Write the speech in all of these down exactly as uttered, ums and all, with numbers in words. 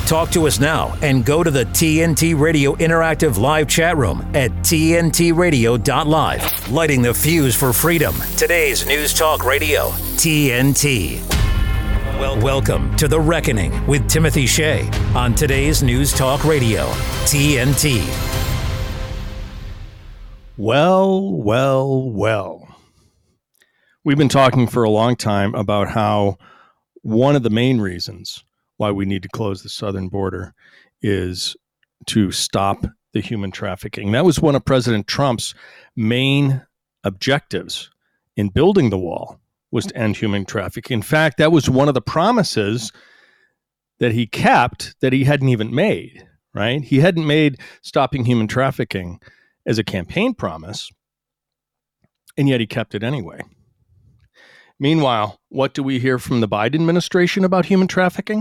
Talk to us now and go to the T N T Radio Interactive Live chat room at T N T radio dot live. Lighting the fuse for freedom. Today's News Talk Radio, T N T. Well, welcome to The Reckoning with Timothy Shea on today's News Talk Radio, T N T. Well, well, well. We've been talking for a long time about how one of the main reasons why we need to close the southern border is to stop the human trafficking. That was one of President Trump's main objectives in building the wall, was to end human trafficking. In fact, that was one of the promises that he kept that he hadn't even made, right? He hadn't made stopping human trafficking as a campaign promise, and yet he kept it anyway. Meanwhile, what do we hear from the Biden administration about human trafficking?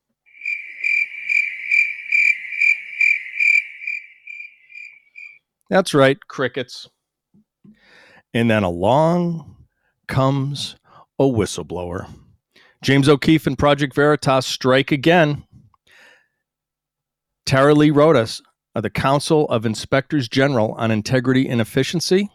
That's right, crickets. And then along comes a whistleblower. James O'Keefe and Project Veritas strike again. Tara Lee Rodas of the Council of Inspectors General on Integrity and Efficiency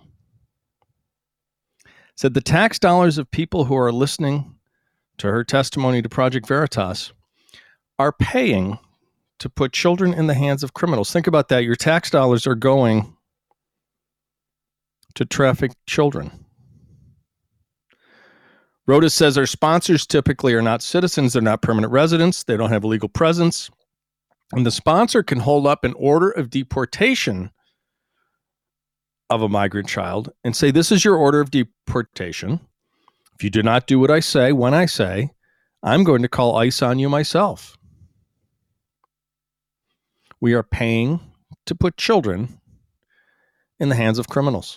said the tax dollars of people who are listening to her testimony to Project Veritas are paying to put children in the hands of criminals. Think about that. Your tax dollars are going to traffic children. Rodas says our sponsors typically are not citizens. They're not permanent residents. They don't have a legal presence. And the sponsor can hold up an order of deportation of a migrant child and say, this is your order of deportation. If you do not do what I say, when I say, I'm going to call ICE on you myself. We are paying to put children in the hands of criminals.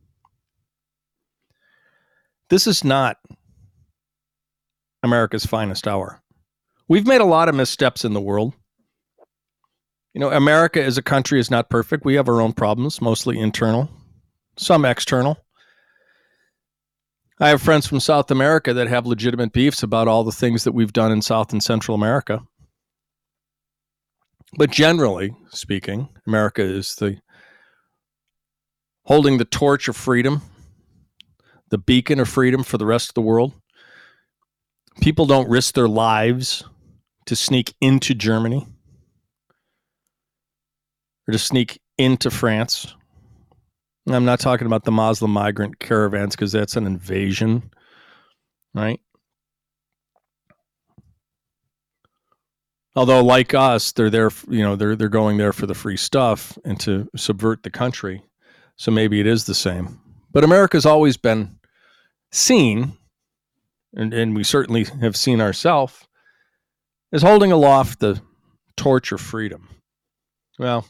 This is not America's finest hour. We've made a lot of missteps in the world. You know, America as a country is not perfect. We have our own problems, mostly internal, some external. I have friends from South America that have legitimate beefs about all the things that we've done in South and Central America. But generally speaking, America is the holding the torch of freedom, the beacon of freedom for the rest of the world. People don't risk their lives to sneak into Germany or to sneak into France. I'm not talking about the Muslim migrant caravans because that's an invasion, right? Although, like us, they're there, you know, they're they're going there for the free stuff and to subvert the country. So maybe it is the same. But America's always been seen, and, and we certainly have seen ourselves, as holding aloft the torch of freedom. Well,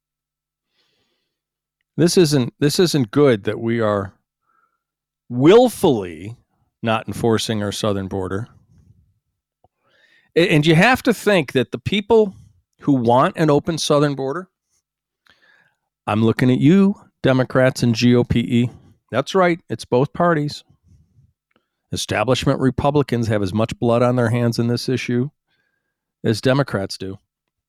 this isn't this isn't good that we are willfully not enforcing our southern border. And you have to think that the people who want an open southern border, I'm looking at you, Democrats and G O P E. That's right, it's both parties. Establishment Republicans have as much blood on their hands in this issue as Democrats do.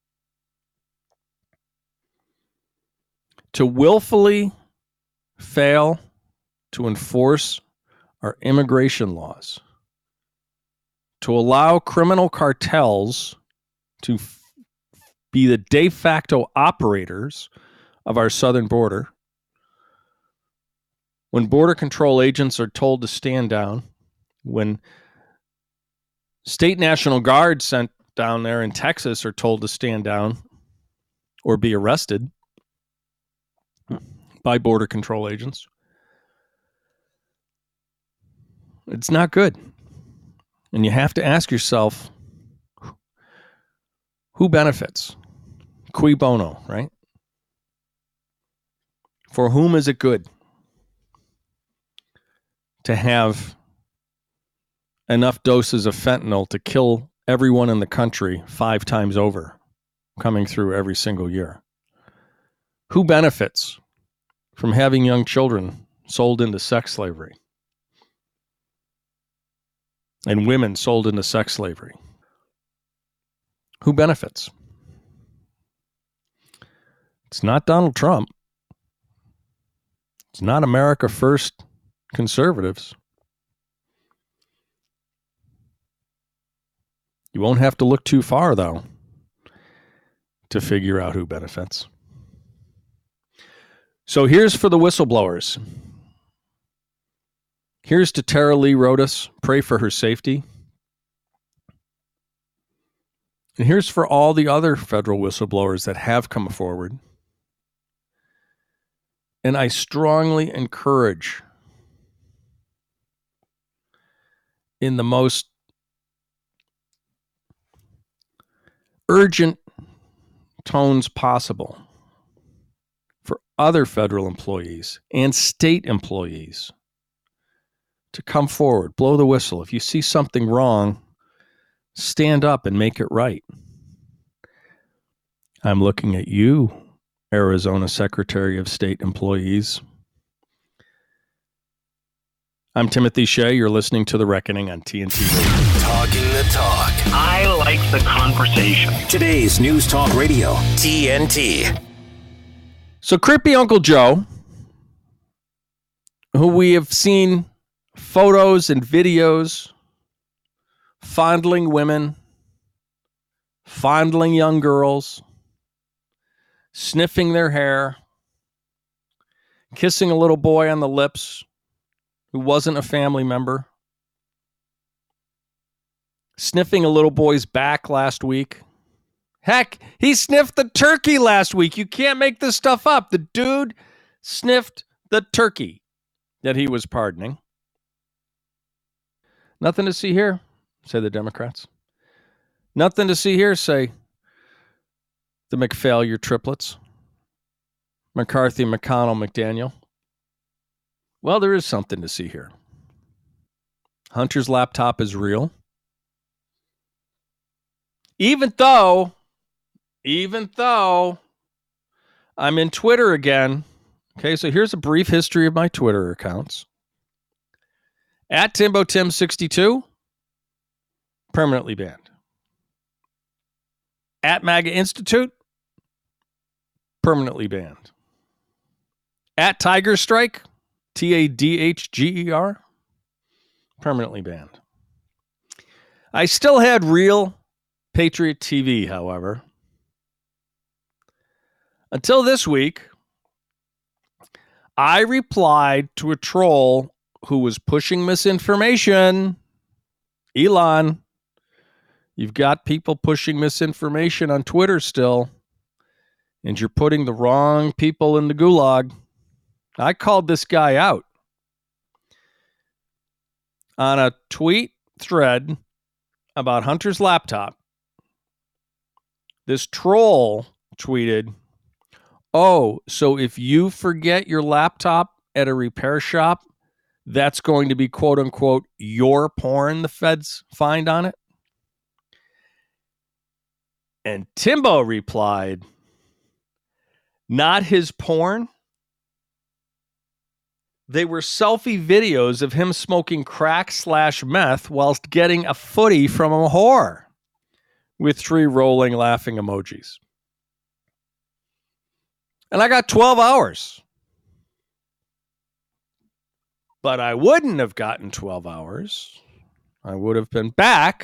To willfully fail to enforce our immigration laws, to allow criminal cartels to f- be the de facto operators of our southern border, when border control agents are told to stand down, when state National Guard sent down there in Texas are told to stand down or be arrested by border control agents, it's not good. And you have to ask yourself, who benefits? Cui bono, right? For whom is it good to have enough doses of fentanyl to kill everyone in the country five times over coming through every single year? Who benefits from having young children sold into sex slavery and women sold into sex slavery? Who benefits? It's not Donald Trump. It's not America First conservatives. You won't have to look too far, though, to figure out who benefits. So here's for the whistleblowers. Here's to Tara Lee Rodas. Pray for her safety. And here's for all the other federal whistleblowers that have come forward. And I strongly encourage, in the most urgent tones possible, for other federal employees and state employees to come forward, blow the whistle. If you see something wrong, stand up and make it right. I'm looking at you, Arizona Secretary of State employees. I'm Timothy Shea. You're listening to The Reckoning on T N T Radio. Talking the talk. I like the conversation. Today's News Talk Radio, T N T. So creepy Uncle Joe, who we have seen photos and videos fondling women, fondling young girls, sniffing their hair, kissing a little boy on the lips who wasn't a family member, sniffing a little boy's back last week. Heck, he sniffed the turkey last week. You can't make this stuff up. The dude sniffed the turkey that he was pardoning. Nothing to see here, say the Democrats. Nothing to see here, say the McPhailure triplets, McCarthy, McConnell, McDaniel. Well, there is something to see here. Hunter's laptop is real. Even though, even though I'm in Twitter again. Okay, so here's a brief history of my Twitter accounts. At Timbo Tim sixty-two, permanently banned. At MAGA Institute, permanently banned. At Tiger Strike, T A D H G E R, permanently banned. I still had Real Patriot T V, however. Until this week, I replied to a troll who was pushing misinformation. Elon, you've got people pushing misinformation on Twitter still, and you're putting the wrong people in the gulag. I called this guy out on a tweet thread about Hunter's laptop. This troll tweeted, "Oh, so if you forget your laptop at a repair shop, that's going to be quote unquote your porn the feds find on it?" And Timbo replied, "Not his porn. They were selfie videos of him smoking crack slash meth whilst getting a footy from a whore," with three rolling laughing emojis. And I got twelve hours. But I wouldn't have gotten twelve hours. I would have been back.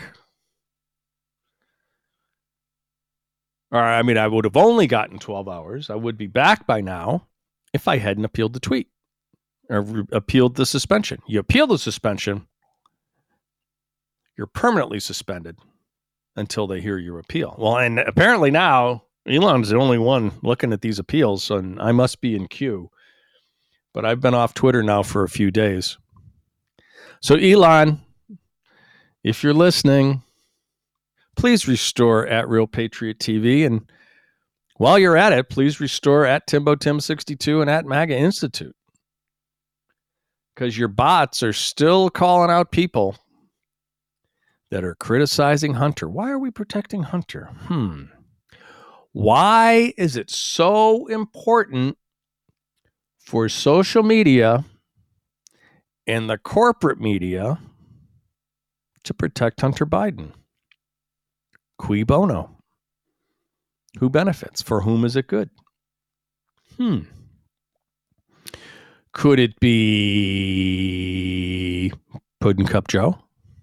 Or, I mean, I would have only gotten twelve hours. I would be back by now if I hadn't appealed the tweet or re- appealed the suspension. You appeal the suspension, you're permanently suspended until they hear your appeal. Well, and apparently now Elon's the only one looking at these appeals, and I must be in queue. But I've been off Twitter now for a few days. So Elon, if you're listening, please restore at Real Patriot T V. And while you're at it, please restore at Timbo Tim sixty-two and at MAGA Institute. Because your bots are still calling out people that are criticizing Hunter. Why are we protecting Hunter? Hmm. Why is it so important for social media and the corporate media to protect Hunter Biden? Cui bono? Who benefits? For whom is it good? Hmm. Could it be Puddin' Cup Joe?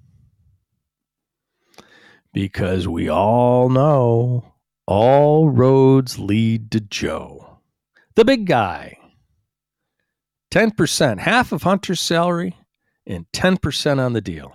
Because we all know all roads lead to Joe, the big guy. ten percent, half of Hunter's salary and ten percent on the deal.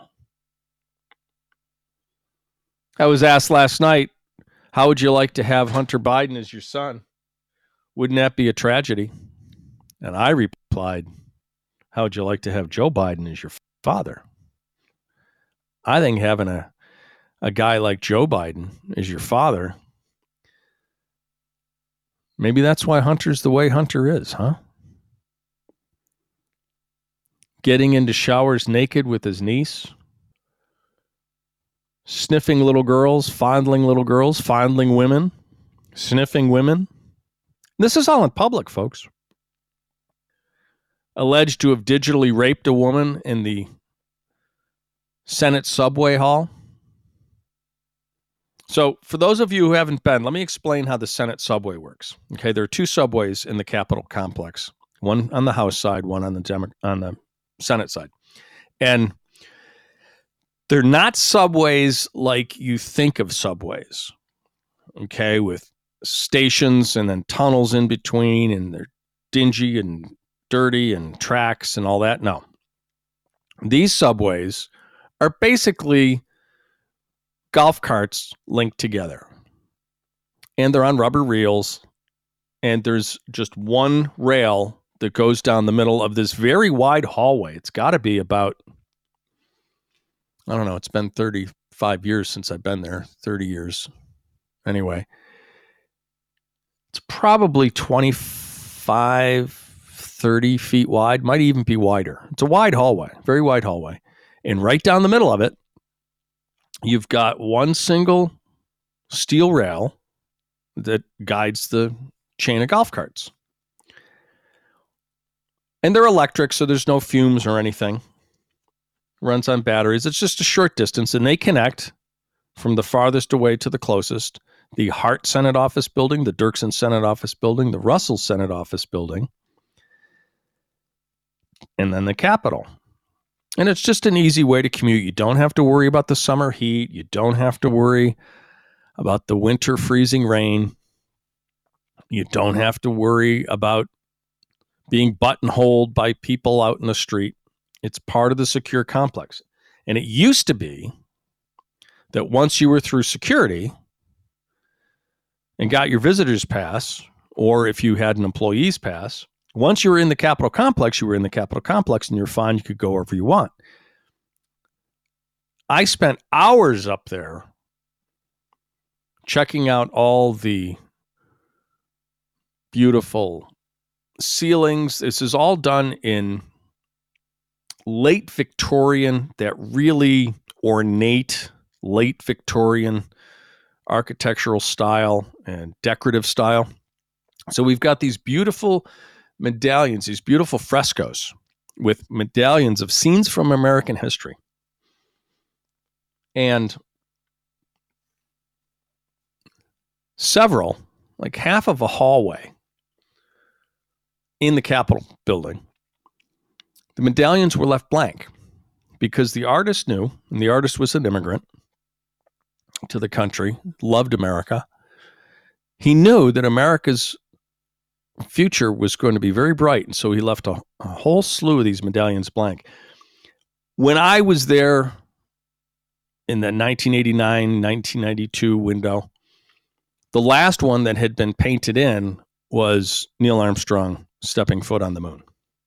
I was asked last night, how would you like to have Hunter Biden as your son? Wouldn't that be a tragedy? And I replied, how would you like to have Joe Biden as your father? I think having a, a guy like Joe Biden as your father, maybe that's why Hunter's the way Hunter is, huh? Getting into showers naked with his niece, sniffing little girls, fondling little girls, fondling women, sniffing women. This is all in public, folks. Alleged to have digitally raped a woman in the Senate subway hall. So for those of you who haven't been, let me explain how the Senate subway works. Okay, there are two subways in the Capitol complex, one on the House side, one on the Demo- on the Senate side. And they're not subways like you think of subways, okay, with stations and then tunnels in between, and they're dingy and dirty and tracks and all that. No. These subways are basically golf carts linked together. And they're on rubber reels, and there's just one rail that goes down the middle of this very wide hallway. It's got to be about, I don't know, it's been thirty-five years since I've been there, thirty years. Anyway, it's probably twenty-five, thirty feet wide, might even be wider. It's a wide hallway, very wide hallway. And right down the middle of it, you've got one single steel rail that guides the chain of golf carts. And they're electric, so there's no fumes or anything. Runs on batteries. It's just a short distance, and they connect from the farthest away to the closest. The Hart Senate Office Building, the Dirksen Senate Office Building, the Russell Senate Office Building, and then the Capitol. And it's just an easy way to commute. You don't have to worry about the summer heat. You don't have to worry about the winter freezing rain. You don't have to worry about being buttonholed by people out in the street. It's part of the secure complex. And it used to be that once you were through security and got your visitor's pass, or if you had an employee's pass, once you were in the Capitol complex, you were in the Capitol complex and you're fine. You could go wherever you want. I spent hours up there checking out all the beautiful ceilings. This is all done in late Victorian, that really ornate late Victorian architectural style and decorative style. So we've got these beautiful medallions, these beautiful frescoes with medallions of scenes from American history. And several, like half of a hallway in the Capitol building, the medallions were left blank because the artist knew, and the artist was an immigrant to the country, loved America. He knew that America's future was going to be very bright, and so he left a, a whole slew of these medallions blank. When I was there in the nineteen eighty-nine, nineteen ninety-two window, the last one that had been painted in was Neil Armstrong stepping foot on the moon.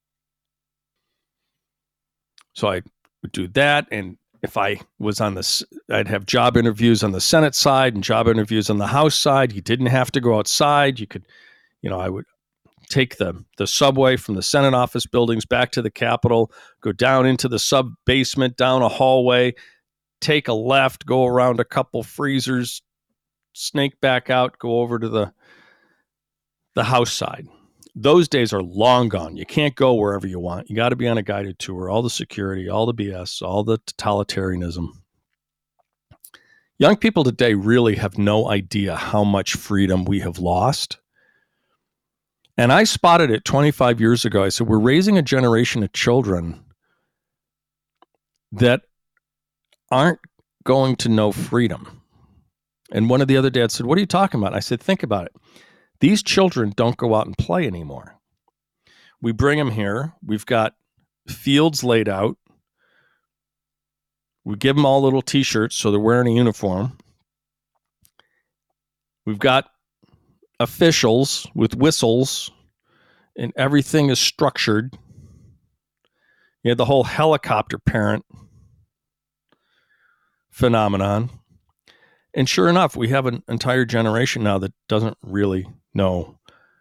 So I would do that, and if I was on the, I'd have job interviews on the Senate side and job interviews on the House side. You didn't have to go outside. You could, you know, I would take the, the subway from the Senate office buildings back to the Capitol, go down into the sub basement, down a hallway, take a left, go around a couple freezers, snake back out, go over to the the House side. Those days are long gone. You can't go wherever you want. You got to be on a guided tour, all the security, all the B S, all the totalitarianism. Young people today really have no idea how much freedom we have lost. And I spotted it twenty-five years ago. I said, we're raising a generation of children that aren't going to know freedom. And one of the other dads said, what are you talking about? I said, think about it. These children don't go out and play anymore. We bring them here. We've got fields laid out. We give them all little T-shirts so they're wearing a uniform. We've got officials with whistles, and everything is structured. You had the whole helicopter parent phenomenon. And sure enough, we have an entire generation now that doesn't really know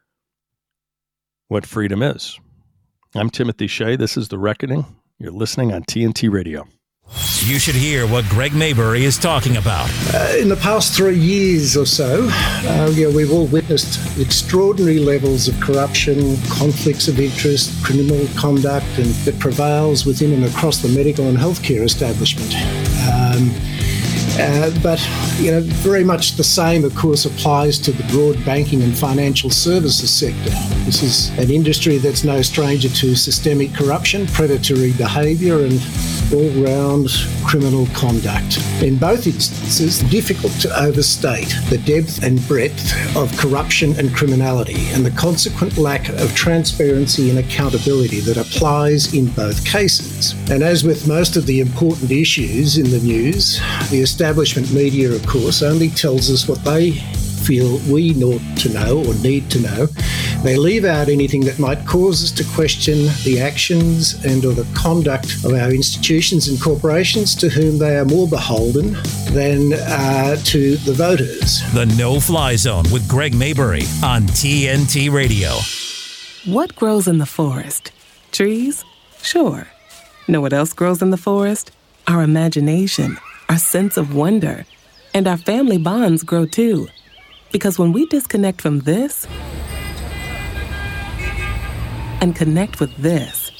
what freedom is. I'm Timothy Shea. This is The Reckoning. You're listening on T N T Radio. You should hear what Greg Maybury is talking about. Uh, in the past three years or so, uh, yeah, we've all witnessed extraordinary levels of corruption, conflicts of interest, criminal conduct, and that prevails within and across the medical and healthcare establishment. Um, Uh, but, you know, very much the same, of course, applies to the broad banking and financial services sector. This is an industry that's no stranger to systemic corruption, predatory behaviour and all-round criminal conduct. In both instances, difficult to overstate the depth and breadth of corruption and criminality and the consequent lack of transparency and accountability that applies in both cases. And as with most of the important issues in the news, the establishment media, of course, only tells us what they feel we ought to know or need to know. They leave out anything that might cause us to question the actions and or the conduct of our institutions and corporations to whom they are more beholden than uh, to the voters. The No-Fly Zone with Greg Maybury on T N T Radio. What grows in the forest? Trees? Sure. Know what else grows in the forest? Our imagination, our sense of wonder, and our family bonds grow too. Because when we disconnect from this and connect with this,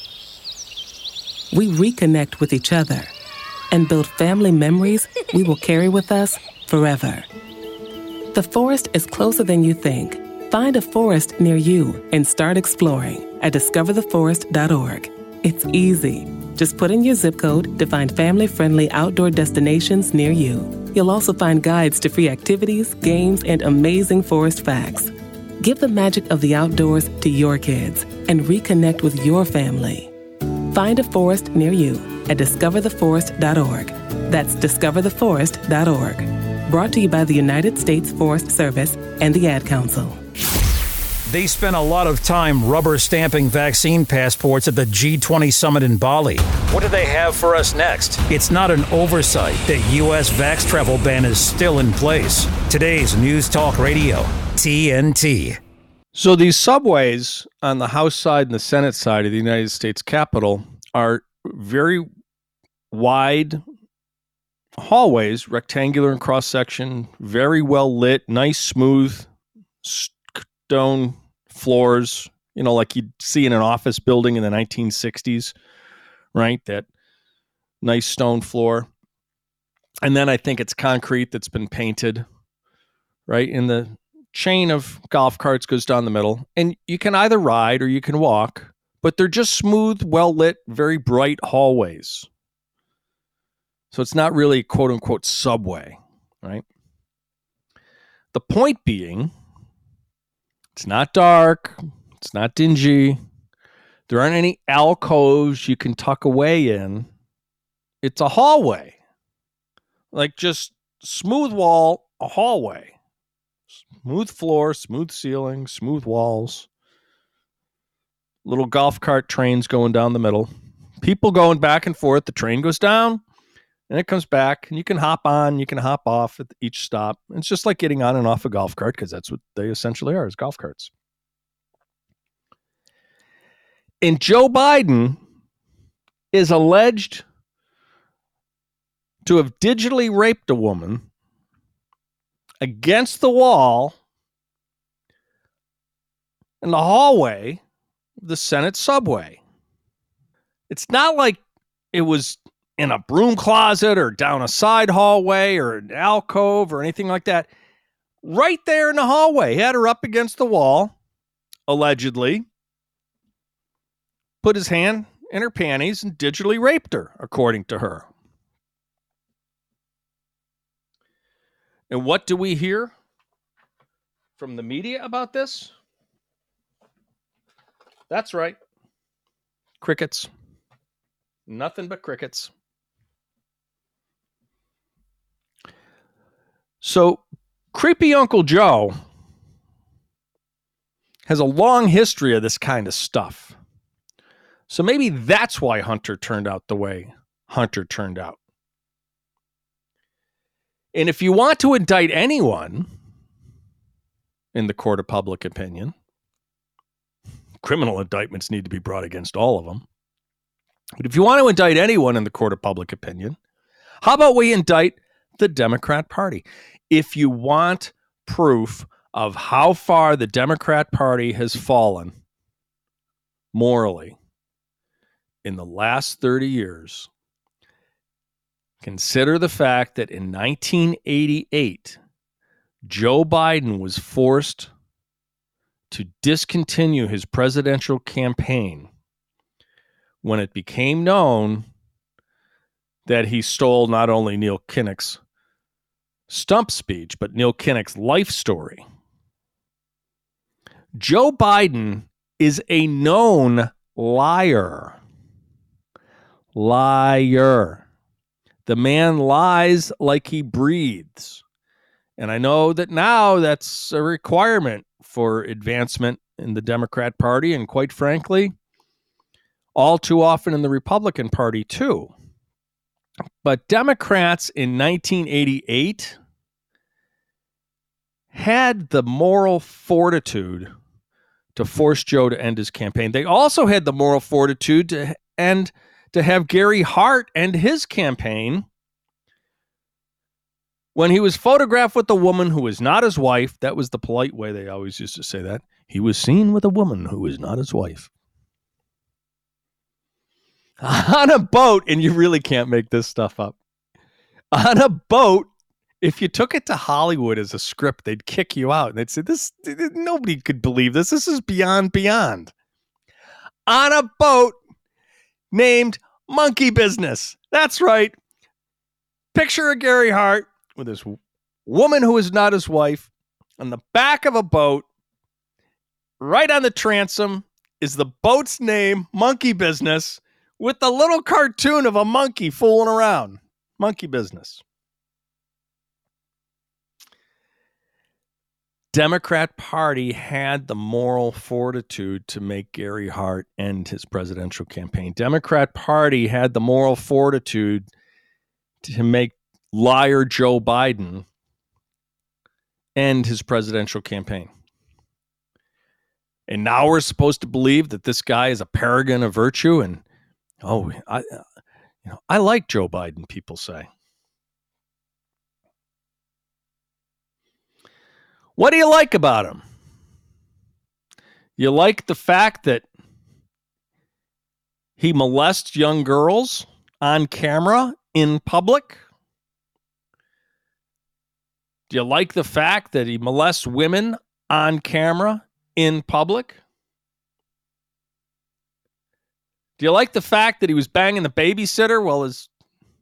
we reconnect with each other and build family memories we will carry with us forever. The forest is closer than you think. Find a forest near you and start exploring at discover the forest dot org. It's easy. Just put in your zip code to find family-friendly outdoor destinations near you. You'll also find guides to free activities, games, and amazing forest facts. Give the magic of the outdoors to your kids and reconnect with your family. Find a forest near you at discover the forest dot org. That's discover the forest dot org. Brought to you by the United States Forest Service and the Ad Council. They spent a lot of time rubber stamping vaccine passports at the G twenty summit in Bali. What do they have for us next? It's not an oversight that U S vax travel ban is still in place. Today's News Talk Radio, T N T. So these subways on the House side and the Senate side of the United States Capitol are very wide hallways, rectangular in cross-section, very well lit, nice, smooth stone floors, you know, like you'd see in an office building in the nineteen sixties, right? That nice stone floor. And then I think it's concrete that's been painted, right? And the chain of golf carts goes down the middle. And you can either ride or you can walk, but they're just smooth, well-lit, very bright hallways. So it's not really quote unquote subway, right? The point being, it's not dark. It's not dingy. There aren't any alcoves you can tuck away in. It's a hallway. Like just smooth wall, a hallway. Smooth floor, smooth ceiling, smooth walls. Little golf cart trains going down the middle. People going back and forth. The train goes down and it comes back. And you can hop on, you can hop off at each stop. It's just like getting on and off a golf cart because that's what they essentially are, is golf carts. And Joe Biden is alleged to have digitally raped a woman against the wall in the hallway of the Senate subway. It's not like it was in a broom closet or down a side hallway or an alcove or anything like that. Right there in the hallway. He had her up against the wall, allegedly put his hand in her panties and digitally raped her, according to her. And what do we hear from the media about this? That's right. Crickets. Nothing but crickets. So, creepy Uncle Joe has a long history of this kind of stuff. So maybe that's why Hunter turned out the way Hunter turned out. And if you want to indict anyone in the court of public opinion, criminal indictments need to be brought against all of them. But if you want to indict anyone in the court of public opinion, how about we indict the Democrat Party? If you want proof of how far the Democrat Party has fallen morally in the last thirty years, consider the fact that in nineteen eighty-eight, Joe Biden was forced to discontinue his presidential campaign when it became known that he stole not only Neil Kinnock's stump speech, but Neil Kinnock's life story. Joe Biden is a known liar. Liar. The man lies like he breathes. And I know that now that's a requirement for advancement in the Democrat Party, and quite frankly, all too often in the Republican Party too. But Democrats in nineteen eighty-eight had the moral fortitude to force Joe to end his campaign. They also had the moral fortitude to end to have Gary Hart end his campaign when he was photographed with a woman who was not his wife. That was the polite way they always used to say that. He was seen with a woman who was not his wife. On a boat, and you really can't make this stuff up. On a boat, if you took it to Hollywood as a script, they'd kick you out. And they'd say, "This nobody could believe this. This is beyond beyond." On a boat named Monkey Business. That's right. Picture of Gary Hart with this woman who is not his wife on the back of a boat. Right on the transom is the boat's name, Monkey Business, with the little cartoon of a monkey fooling around. Monkey Business. Democrat Party had the moral fortitude to make Gary Hart end his presidential campaign. Democrat Party had the moral fortitude to make liar Joe Biden end his presidential campaign. And now we're supposed to believe that this guy is a paragon of virtue. And oh, I, you know, I like Joe Biden, people say. What do you like about him? You like the fact that he molests young girls on camera in public? Do you like the fact that he molests women on camera in public? Do you like the fact that he was banging the babysitter while his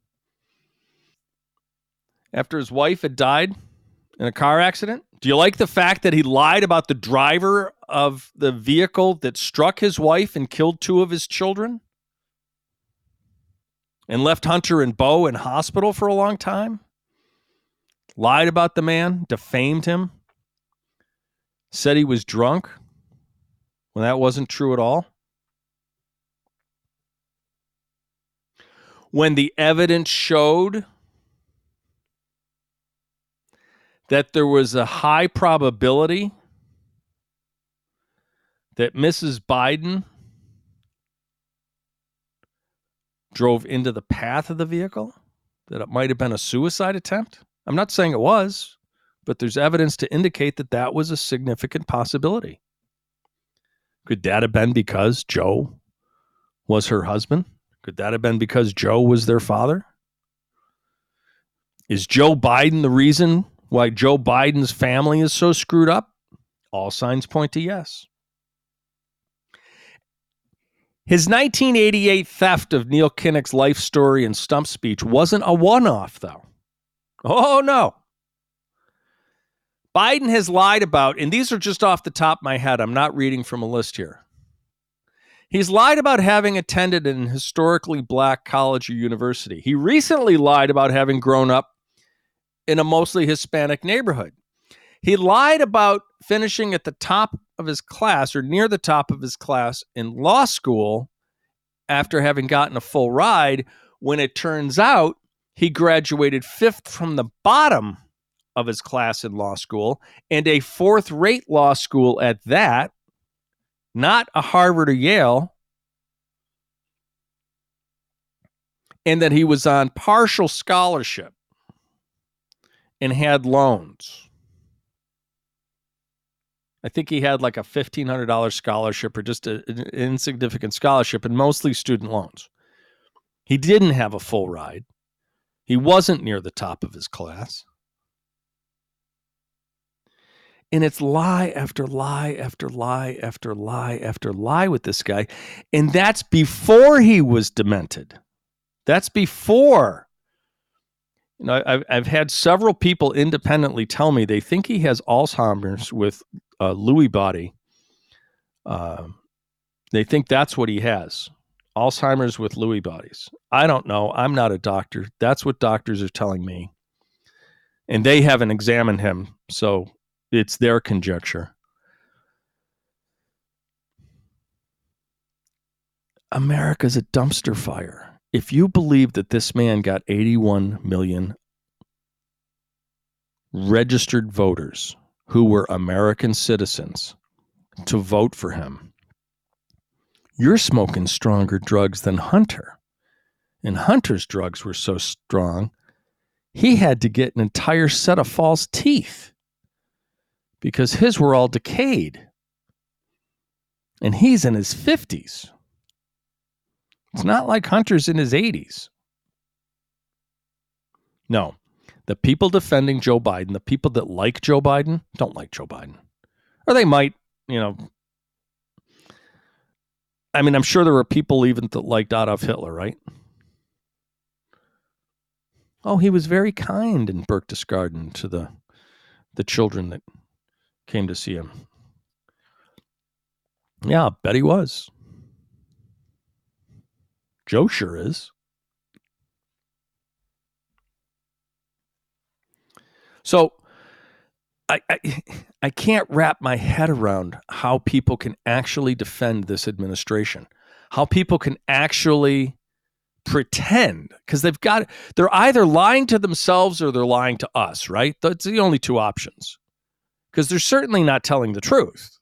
after his wife had died in a car accident? Do you like the fact that he lied about the driver of the vehicle that struck his wife and killed two of his children and left Hunter and Beau in hospital for a long time? Lied about the man, defamed him, said he was drunk when that wasn't true at all? When the evidence showed that there was a high probability that Missus Biden drove into the path of the vehicle, that it might have been a suicide attempt. I'm not saying it was, but there's evidence to indicate that that was a significant possibility. Could that have been because Joe was her husband? Could that have been because Joe was their father? Is Joe Biden the reason why Joe Biden's family is so screwed up? All signs point to yes. His nineteen eighty-eight theft of Neil Kinnock's life story and stump speech wasn't a one-off, though. Oh, no. Biden has lied about, and these are just off the top of my head. I'm not reading from a list here. He's lied about having attended an historically black college or university. He recently lied about having grown up in a mostly Hispanic neighborhood. He lied about finishing at the top of his class or near the top of his class in law school after having gotten a full ride, when it turns out he graduated fifth from the bottom of his class in law school, and a fourth-rate law school at that, not a Harvard or Yale, and that he was on partial scholarship and had loans. I think he had like a fifteen hundred dollars scholarship or just a, an insignificant scholarship and mostly student loans. He didn't have a full ride. He wasn't near the top of his class. And it's lie after lie after lie after lie after lie with this guy. And that's before he was demented. That's before. You know, I've, I've had several people independently tell me they think he has Alzheimer's with uh, Lewy body. Uh, they think that's what he has. Alzheimer's with Lewy bodies. I don't know. I'm not a doctor. That's what doctors are telling me. And they haven't examined him, so it's their conjecture. America's a dumpster fire. If you believe that this man got eighty-one million registered voters who were American citizens to vote for him, you're smoking stronger drugs than Hunter. And Hunter's drugs were so strong, he had to get an entire set of false teeth because his were all decayed. And he's in his fifties. It's not like Hunter's in his eighties. No, the people defending Joe Biden, the people that like Joe Biden, don't like Joe Biden. Or they might, you know. I mean, I'm sure there were people even that liked Adolf Hitler, right? Oh, he was very kind in Berchtesgaden to the the children that came to see him. Yeah, I bet he was. Joe sure is. So I, I I can't wrap my head around how people can actually defend this administration, how people can actually pretend, because they've got, they're either lying to themselves or they're lying to us, right? That's the only two options, because they're certainly not telling the truth.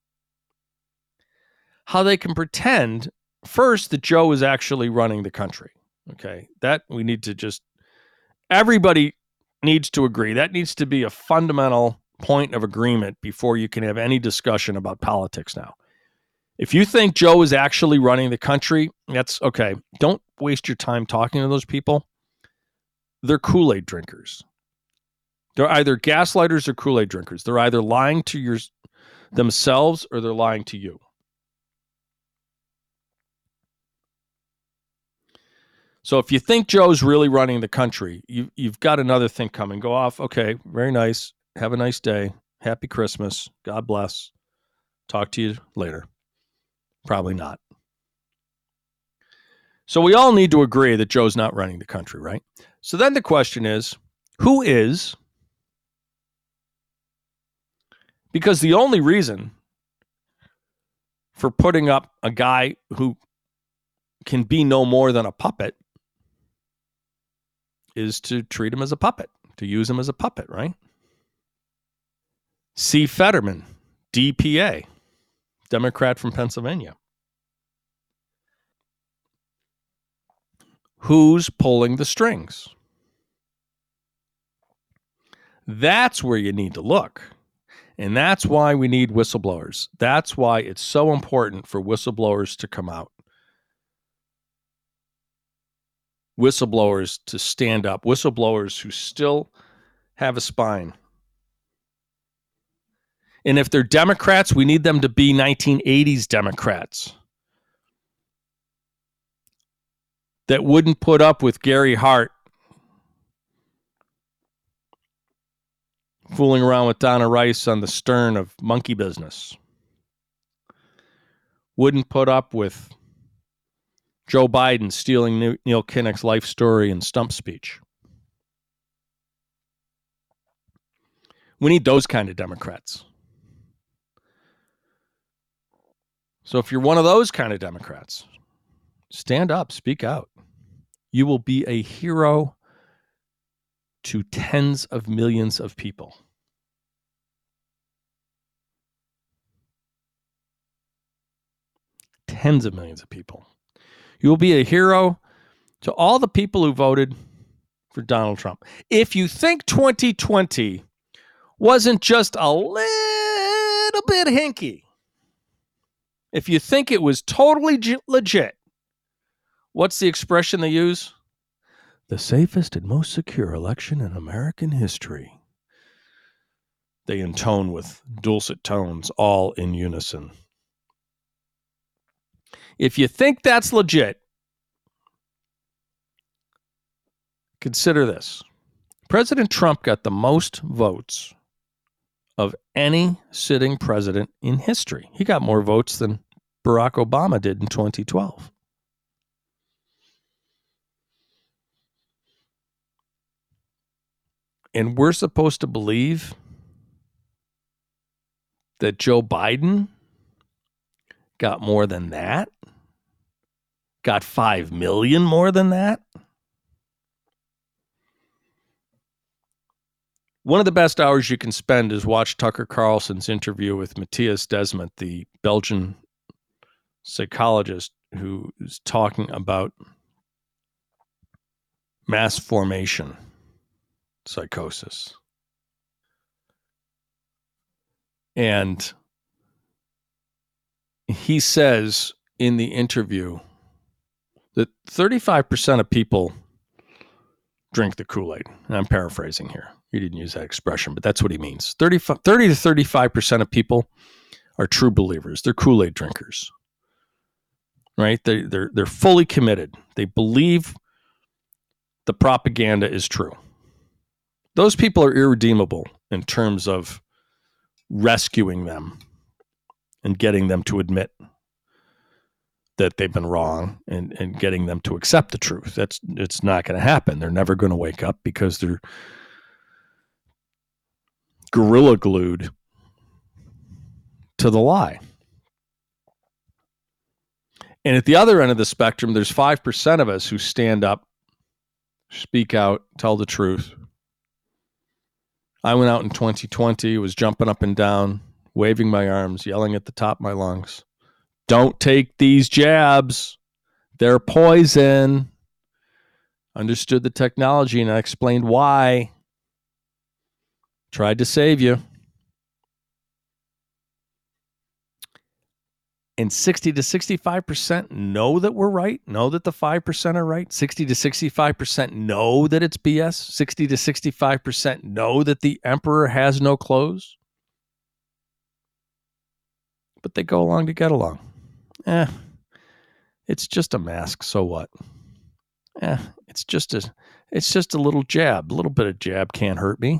How they can pretend, first, that Joe is actually running the country. Okay, that we need to just, everybody needs to agree. That needs to be a fundamental point of agreement before you can have any discussion about politics now. If you think Joe is actually running the country, that's okay. Don't waste your time talking to those people. They're Kool-Aid drinkers. They're either gaslighters or Kool-Aid drinkers. They're either lying to your, themselves or they're lying to you. So if you think Joe's really running the country, you, you've got another thing coming. Go off. Okay, very nice. Have a nice day. Happy Christmas. God bless. Talk to you later. Probably not. So we all need to agree that Joe's not running the country, right? So then the question is, who is? Because the only reason for putting up a guy who can be no more than a puppet is to treat him as a puppet, to use him as a puppet, right? C. Fetterman, D P A, Democrat from Pennsylvania. Who's pulling the strings? That's where you need to look. And that's why we need whistleblowers. That's why it's so important for whistleblowers to come out. Whistleblowers to stand up. Whistleblowers who still have a spine. And if they're Democrats, we need them to be nineteen eighties Democrats. that wouldn't put up with Gary Hart fooling around with Donna Rice on the stern of Monkey Business. Wouldn't put up with Joe Biden stealing Neil Kinnock's life story and stump speech. We need those kind of Democrats. So if you're one of those kind of Democrats, stand up, speak out. You will be a hero to tens of millions of people. Tens of millions of people. You will be a hero to all the people who voted for Donald Trump. If you think twenty twenty wasn't just a little bit hinky, if you think it was totally g- legit, what's the expression they use? The safest and most secure election in American history. They intone with dulcet tones, all in unison. If you think that's legit, consider this. President Trump got the most votes of any sitting president in history. He got more votes than Barack Obama did in twenty twelve. And we're supposed to believe that Joe Biden got more than that? Got five million more than that? One of the best hours you can spend is watch Tucker Carlson's interview with Matthias Desmet, the Belgian psychologist who is talking about mass formation psychosis. And he says in the interview that thirty-five percent of people drink the Kool-Aid. And I'm paraphrasing here. He didn't use that expression, but that's what he means. thirty, thirty to thirty-five percent of people are true believers. They're Kool-Aid drinkers, right? They, they're, they're fully committed. They believe the propaganda is true. Those people are irredeemable in terms of rescuing them and getting them to admit that they've been wrong and, and getting them to accept the truth. That's it's not going to happen. They're never going to wake up because they're gorilla glued to the lie. And at the other end of the spectrum, there's five percent of us who stand up, speak out, tell the truth. I went out in twenty twenty, was jumping up and down, waving my arms, yelling at the top of my lungs, don't take these jabs. They're poison. Understood the technology and I explained why. Tried to save you. And sixty to sixty-five percent know that we're right, know that the five percent are right. sixty to sixty-five percent know that it's B S. sixty to sixty-five percent know that the emperor has no clothes. But they go along to get along. Eh, it's just a mask, so what? Eh, it's just a, it's just a little jab. A little bit of jab can't hurt me.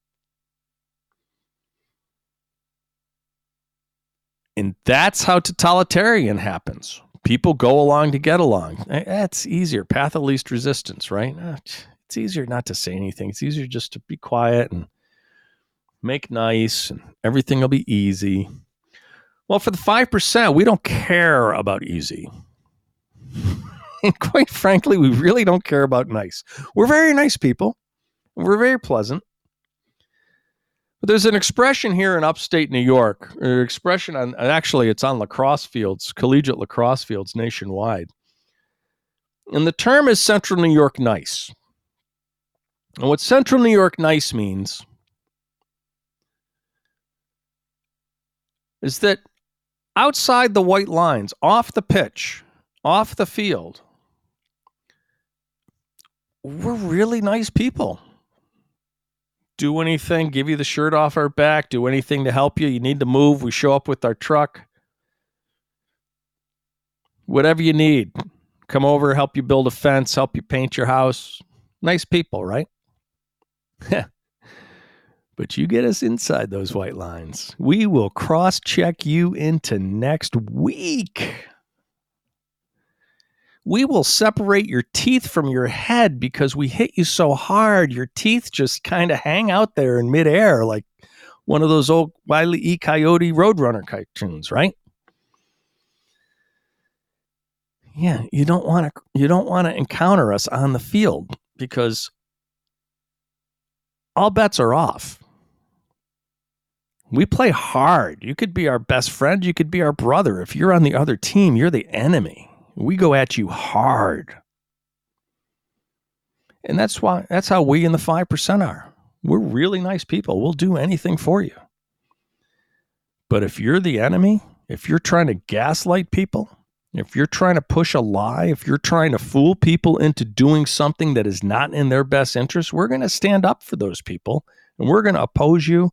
And that's how totalitarian happens. People go along to get along. That's easier. Path of least resistance, right? It's easier not to say anything. It's easier just to be quiet and make nice and everything will be easy. Well, for the five percent, we don't care about easy. And quite frankly, we really don't care about nice. We're very nice people. We're very pleasant. But there's an expression here in upstate New York, or expression on, actually it's on lacrosse fields, collegiate lacrosse fields nationwide. And the term is Central New York nice. And what Central New York nice means is that outside the white lines, off the pitch, off the field, we're really nice people. Do anything, give you the shirt off our back, do anything to help you. You need to move, we show up with our truck. Whatever you need, come over, help you build a fence, help you paint your house. Nice people, right? But you get us inside those white lines. We will cross-check you into next week. We will separate your teeth from your head because we hit you so hard, your teeth just kind of hang out there in midair like one of those old Wile E. Coyote Roadrunner cartoons, right? Yeah, you don't want to you don't want to encounter us on the field because all bets are off. We play hard. You could be our best friend. You could be our brother. If you're on the other team, you're the enemy. We go at you hard. And that's why that's how we in the five percent are. We're really nice people. We'll do anything for you. But if you're the enemy, if you're trying to gaslight people, if you're trying to push a lie, if you're trying to fool people into doing something that is not in their best interest, we're going to stand up for those people and we're going to oppose you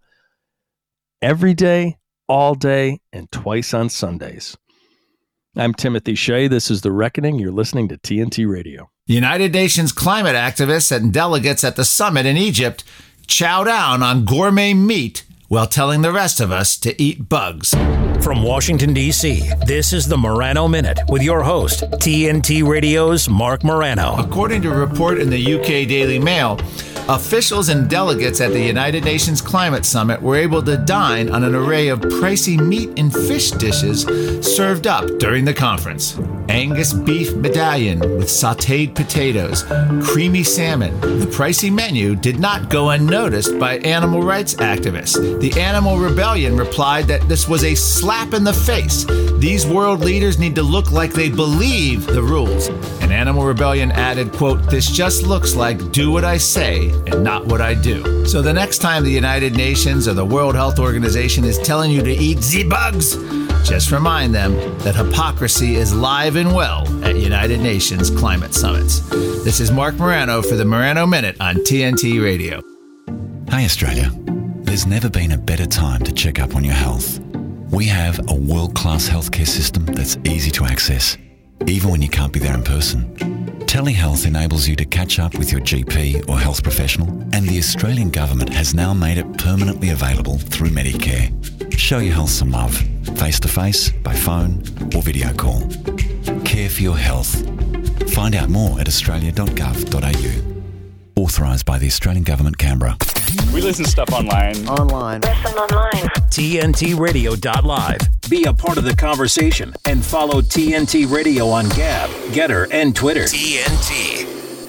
every day, all day, and twice on Sundays. I'm Timothy Shea. This is The Reckoning. You're listening to T N T Radio. United Nations climate activists and delegates at the summit in Egypt chow down on gourmet meat while telling the rest of us to eat bugs. From Washington, D C, this is the Morano Minute with your host, T N T Radio's Mark Morano. According to a report in the U K Daily Mail, officials and delegates at the United Nations Climate Summit were able to dine on an array of pricey meat and fish dishes served up during the conference. Angus beef medallion with sautéed potatoes, creamy salmon. The pricey menu did not go unnoticed by animal rights activists. The Animal Rebellion replied that this was a slap in the face. These world leaders need to look like they believe the rules. And Animal Rebellion added, quote, "This just looks like do what I say and not what I do." So the next time the United Nations or the World Health Organization is telling you to eat the bugs, just remind them that hypocrisy is live and well at United Nations climate summits. This is Mark Morano for the Morano Minute on T N T Radio. Hi Australia. There's never been a better time to check up on your health. We have a world-class healthcare system that's easy to access, even when you can't be there in person. Telehealth enables you to catch up with your G P or health professional, and the Australian government has now made it permanently available through Medicare. Show your health some love, face-to-face, by phone or video call. Care for your health. Find out more at australia dot gov dot a u. Authorised by the Australian Government, Canberra. We listen to stuff online. Online. Listen online. T N T radio dot live. Be a part of the conversation and follow T N T Radio on Gab, Getter, and Twitter. T N T.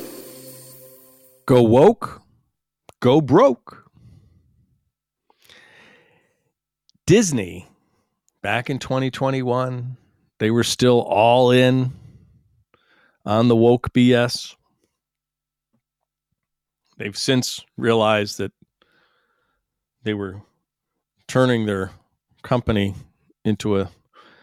Go woke, go broke. Disney, back in twenty twenty-one, they were still all in on the woke B S. They've since realized that they were turning their company into a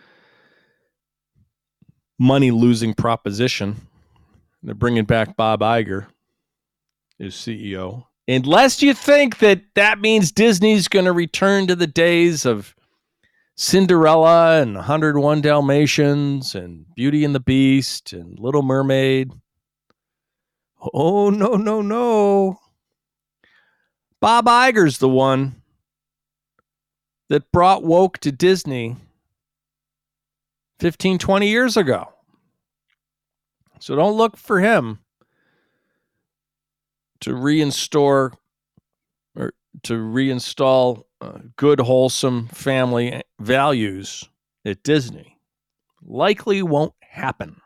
money-losing proposition. They're bringing back Bob Iger as C E O. Unless you think that that means Disney's going to return to the days of Cinderella and one oh one Dalmatians and Beauty and the Beast and Little Mermaid. Oh, no, no, no. Bob Iger's the one that brought woke to Disney fifteen, twenty years ago. So don't look for him to reinstore or to reinstall uh, good, wholesome family values at Disney. Likely won't happen.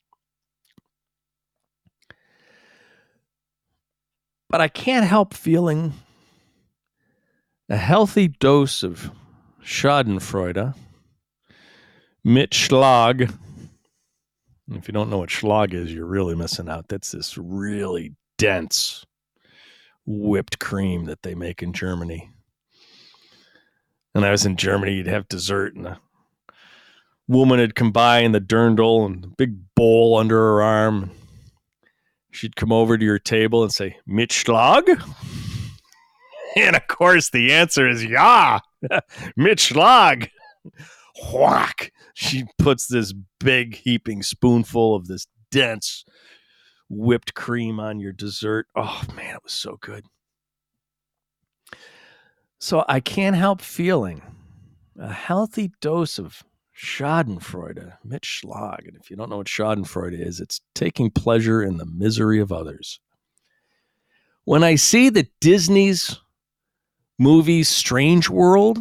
But I can't help feeling a healthy dose of Schadenfreude, mit Schlag. If you don't know what Schlag is, you're really missing out. That's this really dense whipped cream that they make in Germany. And I was in Germany, you'd have dessert, and a woman would come by in the dirndl and a big bowl under her arm. She'd come over to your table and say, mit Schlag? And of course, the answer is, yeah, mit Schlag. Whack. She puts this big heaping spoonful of this dense whipped cream on your dessert. Oh, man, it was so good. So I can't help feeling a healthy dose of Schadenfreude, Mitch Schlag. And if you don't know what Schadenfreude is, it's taking pleasure in the misery of others. When I see that Disney's movie Strange World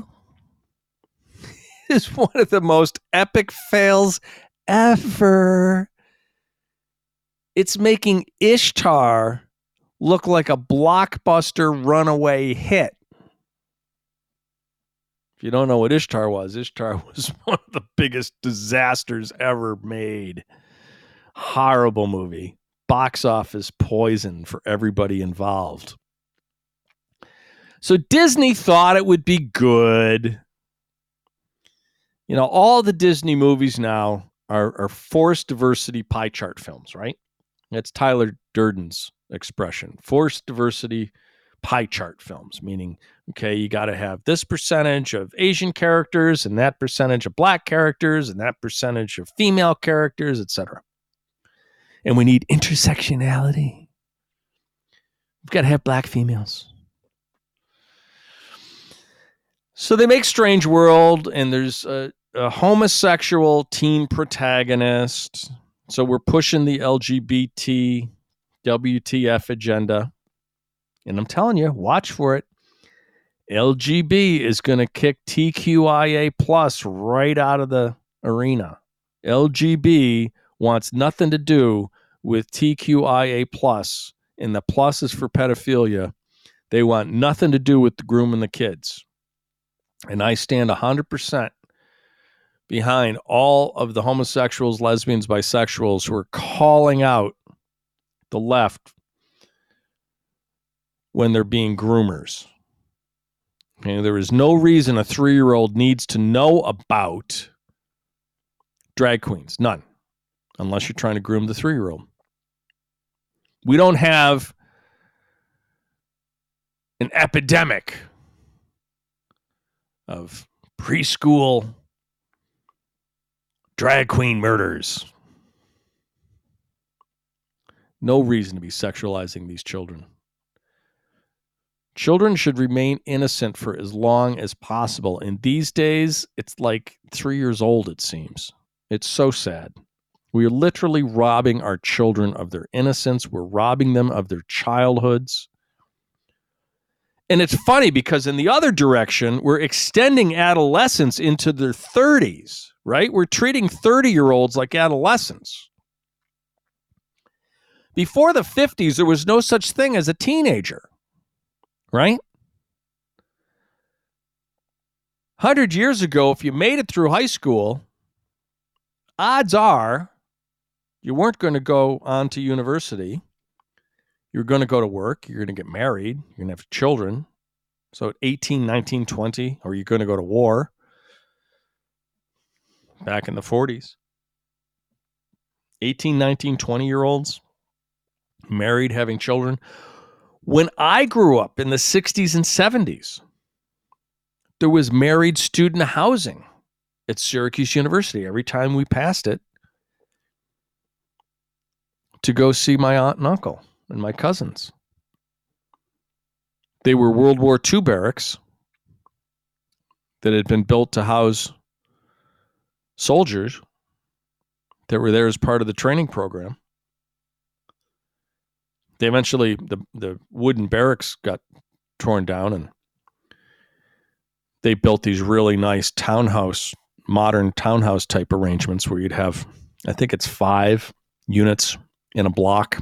is one of the most epic fails ever. It's making Ishtar look like a blockbuster runaway hit. If you don't know what Ishtar was, Ishtar was one of the biggest disasters ever made. Horrible movie. Box office poison for everybody involved. So Disney thought it would be good. You know, all the Disney movies now are, are forced diversity pie chart films, right? That's Tyler Durden's expression. Forced diversity pie chart films, meaning, okay, you got to have this percentage of Asian characters and that percentage of black characters and that percentage of female characters, et cetera. And we need intersectionality. We've got to have black females. So they make Strange World, and there's a, a homosexual teen protagonist. So we're pushing the L G B T W T F agenda. And I'm telling you, watch for it. L G B is going to kick T Q I A plus right out of the arena. L G B wants nothing to do with T Q I A plus, and the plus is for pedophilia. They want nothing to do with the grooming the kids. And I stand one hundred percent behind all of the homosexuals, lesbians, bisexuals who are calling out the left when they're being groomers. Okay, there is no reason a three-year-old needs to know about drag queens. None. Unless you're trying to groom the three-year-old. We don't have an epidemic of preschool drag queen murders. No reason to be sexualizing these children. Children should remain innocent for as long as possible. And these days, it's like three years old, it seems. It's so sad. We are literally robbing our children of their innocence. We're robbing them of their childhoods. And it's funny because in the other direction, we're extending adolescence into their thirties, right? We're treating thirty-year-olds like adolescents. Before the fifties, there was no such thing as a teenager, right? one hundred years ago, if you made it through high school, odds are you weren't going to go on to university. You're going to go to work. You're going to get married. You're going to have children. So at eighteen, nineteen, twenty, or you're going to go to war. Back in the forties. eighteen, nineteen, twenty-year-olds, married, having children. When I grew up in the sixties and seventies, there was married student housing at Syracuse University. Every time we passed it, to go see my aunt and uncle and my cousins. They were World War Two barracks that had been built to house soldiers that were there as part of the training program. They eventually, the, the wooden barracks got torn down, and they built these really nice townhouse, modern townhouse type arrangements where you'd have, I think it's five units in a block.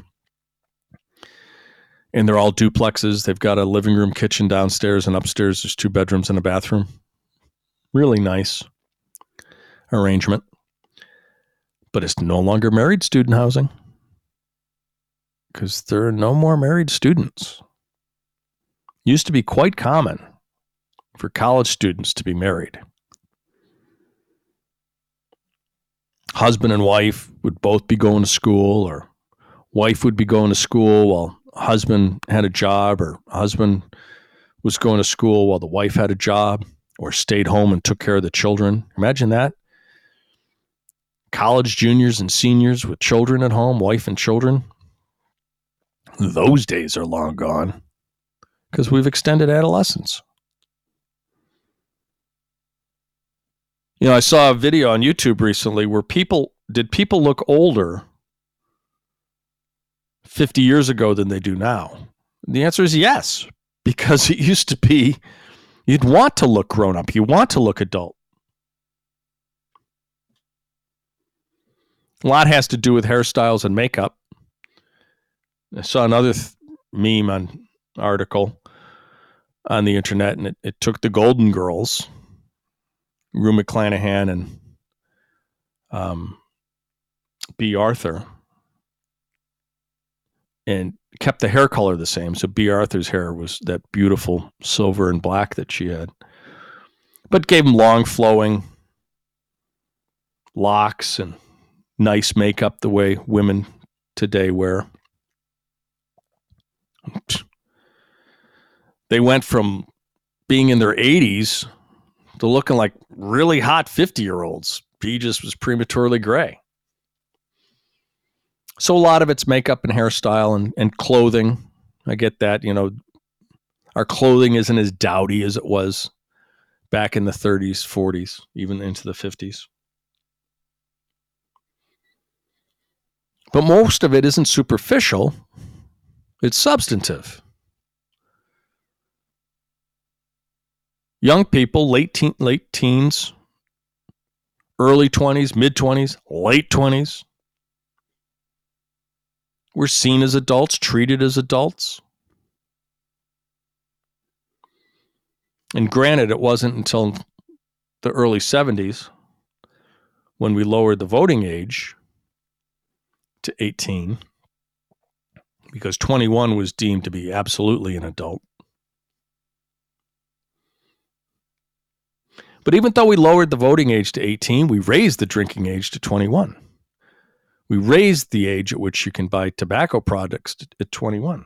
And they're all duplexes. They've got a living room, kitchen downstairs, and upstairs there's two bedrooms and a bathroom. Really nice arrangement. But it's no longer married student housing because there are no more married students. Used to be quite common for college students to be married. Husband and wife would both be going to school, or wife would be going to school while husband had a job, or husband was going to school while the wife had a job, or stayed home and took care of the children. Imagine that. college juniors and seniors with children at home, wife and children. Those days are long gone because we've extended adolescence. You know, I saw a video on YouTube recently where people, did people look older fifty years ago than they do now? And the answer is yes, because it used to be, you'd want to look grown up. You want to look adult. A lot has to do with hairstyles and makeup. I saw another th- meme on article on the internet, and it, it took the Golden Girls, Rue McClanahan and um, B. Arthur, and kept the hair color the same. So B. Arthur's hair was that beautiful silver and black that she had, but gave him long flowing locks and nice makeup the way women today wear. They went from being in their eighties to looking like really hot fifty-year-olds. He just was prematurely gray. So a lot of it's makeup and hairstyle and, and clothing. I get that. You know, our clothing isn't as dowdy as it was back in the thirties, forties, even into the fifties. But most of it isn't superficial. It's substantive. Young people, late teen, late teens, early twenties, mid-twenties, late twenties, we're seen as adults, treated as adults. And granted, it wasn't until the early seventies when we lowered the voting age to eighteen, because twenty-one was deemed to be absolutely an adult. But even though we lowered the voting age to eighteen, we raised the drinking age to twenty-one. We raised the age at which you can buy tobacco products at twenty-one.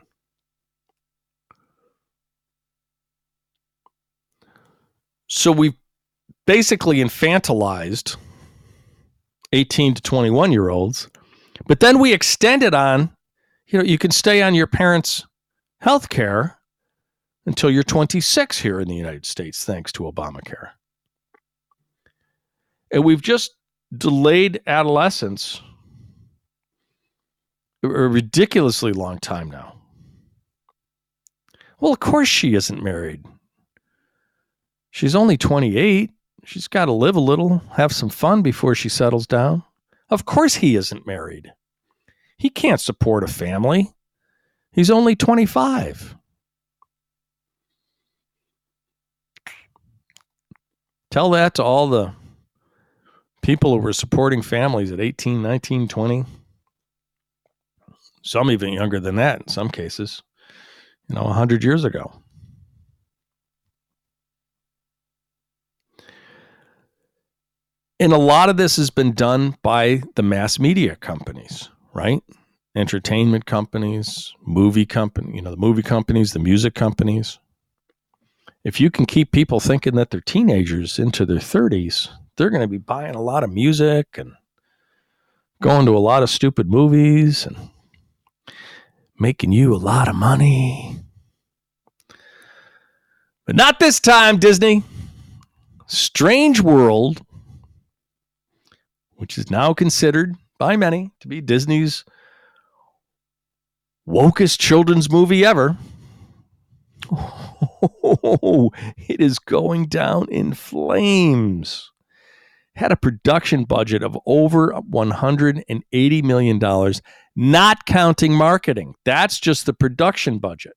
So we basically infantilized eighteen to twenty-one year olds, but then we extended on, you know, you can stay on your parents' health care until you're twenty-six here in the United States, thanks to Obamacare. And we've just delayed adolescence a ridiculously long time now. Well, of course she isn't married. She's only twenty-eight. She's got to live a little, have some fun before she settles down. Of course he isn't married. He can't support a family. He's only twenty-five. Tell that to all the people who were supporting families at eighteen, nineteen, twenty. Some even younger than that in some cases, you know, one hundred years ago. And a lot of this has been done by the mass media companies, right? Entertainment companies, movie company, you know, the movie companies, the music companies. If you can keep people thinking that they're teenagers into their thirties, they're going to be buying a lot of music and going to a lot of stupid movies and making you a lot of money. But not this time, Disney. Strange World, which is now considered by many to be Disney's wokest children's movie ever. Oh, it is going down in flames. Had a production budget of over one hundred eighty million dollars, not counting marketing. That's just the production budget.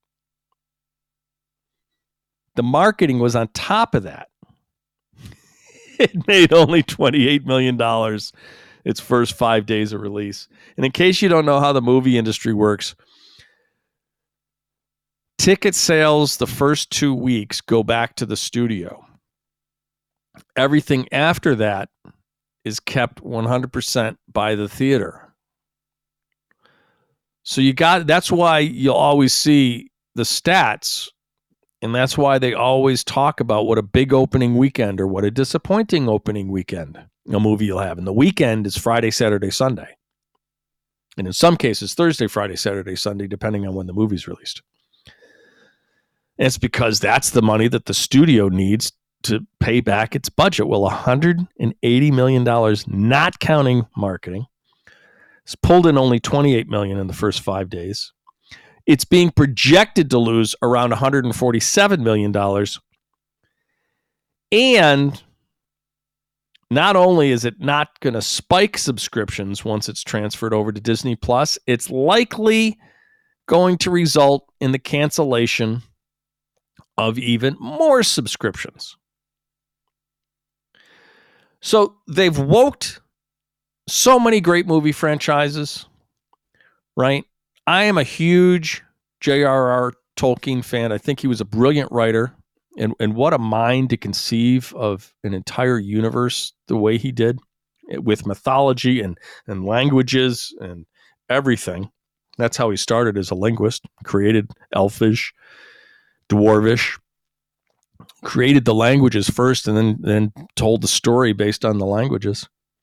The marketing was on top of that. It made only twenty-eight million dollars its first five days of release. And in case you don't know how the movie industry works, ticket sales the first two weeks go back to the studio. Everything after that is kept one hundred percent by the theater. So you got, that's why you'll always see the stats, and that's why they always talk about what a big opening weekend or what a disappointing opening weekend a movie you'll have. And the weekend is Friday, Saturday, Sunday. And in some cases, Thursday, Friday, Saturday, Sunday, depending on when the movie's released. And it's because that's the money that the studio needs to pay back its budget. Well, one hundred eighty million dollars, not counting marketing, it's pulled in only twenty-eight million dollars in the first five days. It's being projected to lose around one hundred forty-seven million dollars. And not only is it not going to spike subscriptions once it's transferred over to Disney Plus, it's likely going to result in the cancellation of even more subscriptions. So they've woked so many great movie franchises, right? I am a huge J R R Tolkien fan. I think he was a brilliant writer, and, and what a mind to conceive of an entire universe the way he did, with mythology and, and languages and everything. That's how he started as a linguist, created Elfish, Dwarvish, created the languages first and then, then told the story based on the languages.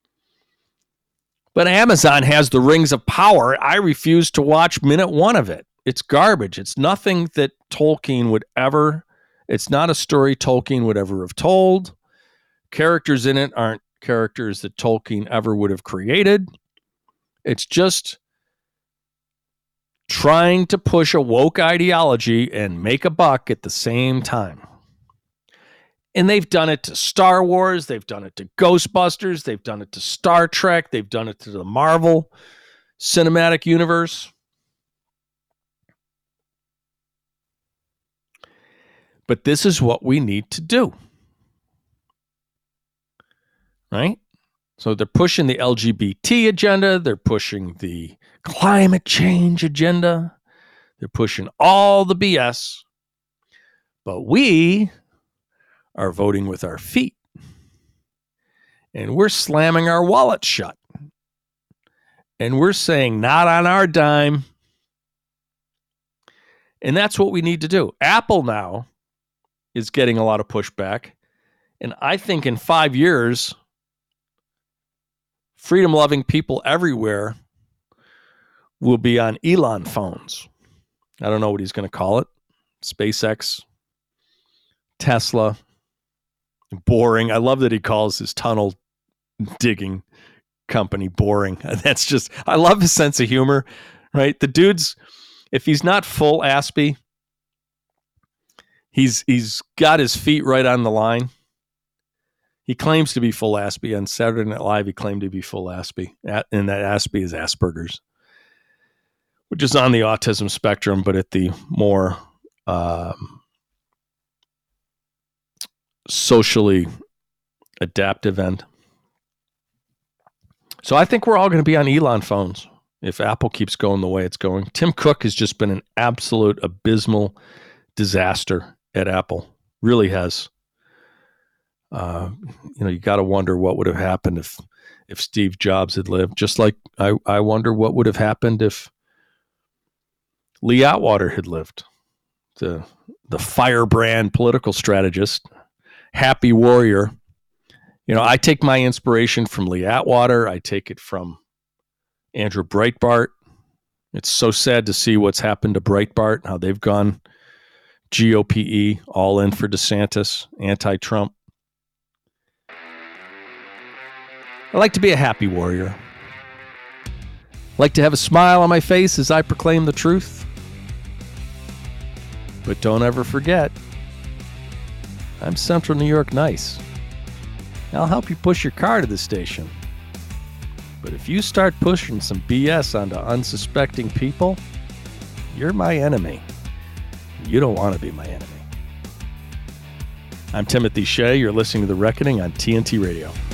But Amazon has the Rings of Power. I refuse to watch minute one of it. It's garbage. It's nothing that Tolkien would ever, it's not a story Tolkien would ever have told. Characters in it aren't characters that Tolkien ever would have created. It's just trying to push a woke ideology and make a buck at the same time. And they've done it to Star Wars. They've done it to Ghostbusters. They've done it to Star Trek. They've done it to the Marvel Cinematic Universe. But this is what we need to do. Right? So they're pushing the L G B T agenda. They're pushing the climate change agenda. They're pushing all the B S. But we are voting with our feet. And we're slamming our wallet shut. And we're saying, not on our dime. And that's what we need to do. Apple now is getting a lot of pushback. And I think in five years, freedom-loving people everywhere will be on Elon phones. I don't know what he's going to call it. SpaceX, Tesla, Boring. I love that he calls his tunnel digging company Boring. That's just, I love his sense of humor, right? The dude's, if he's not full Aspie, he's he's got his feet right on the line. He claims to be full Aspie. On Saturday Night Live, he claimed to be full Aspie. And that Aspie is Asperger's, which is on the autism spectrum, but at the more um, socially adaptive end. So I think we're all going to be on Elon phones if Apple keeps going the way it's going. Tim Cook has just been an absolute abysmal disaster at Apple. Really has. Uh, you know, you got to wonder what would have happened if if Steve Jobs had lived. Just like I, I wonder what would have happened if Lee Atwater had lived. The the firebrand political strategist, happy warrior. You know, I take my inspiration from Lee Atwater. I take it from Andrew Breitbart. It's so sad to see what's happened to Breitbart, how they've gone G O P E, all in for DeSantis, anti-Trump. I like to be a happy warrior. I like to have a smile on my face as I proclaim the truth. But don't ever forget, I'm Central New York nice. I'll help you push your car to the station. But if you start pushing some B S onto unsuspecting people, you're my enemy. You don't want to be my enemy. I'm Timothy Shea. You're listening to The Reckoning on T N T Radio.